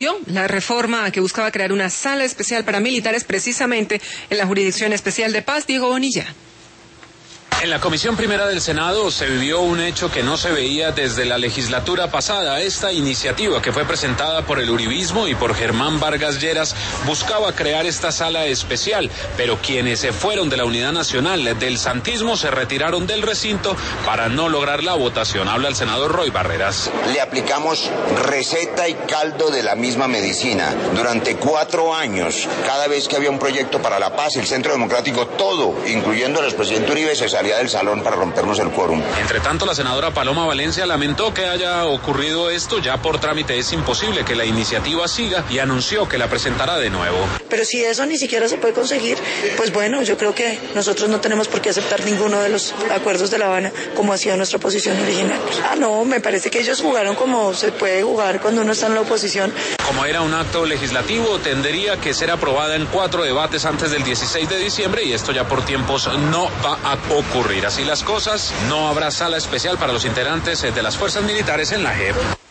La reforma que buscaba crear una sala especial para militares precisamente en la Jurisdicción Especial de Paz. Diego Bonilla. En la Comisión Primera del Senado se vivió un hecho que no se veía desde la legislatura pasada. Esta iniciativa, que fue presentada por el uribismo y por Germán Vargas Lleras, buscaba crear esta sala especial, pero quienes se fueron de la Unidad Nacional del Santismo se retiraron del recinto para no lograr la votación. Habla el senador Roy Barreras. Le aplicamos receta y caldo de la misma medicina. Durante 4 años, cada vez que había un proyecto para la paz, el Centro Democrático, todo, incluyendo al expresidente Uribe, se salía del salón para rompernos el quórum. Entre tanto, la senadora Paloma Valencia lamentó que haya ocurrido esto. Ya por trámite es imposible que la iniciativa siga y anunció que la presentará de nuevo. Pero si eso ni siquiera se puede conseguir, pues bueno, yo creo que nosotros no tenemos por qué aceptar ninguno de los acuerdos de La Habana como ha sido nuestra posición original. No, me parece que ellos jugaron como se puede jugar cuando uno está en la oposición. Como era un acto legislativo, tendría que ser aprobada en 4 debates antes del 16 de diciembre y esto ya por tiempos no va a ocurrir. Así las cosas, no habrá sala especial para los integrantes de las fuerzas militares en la JEP.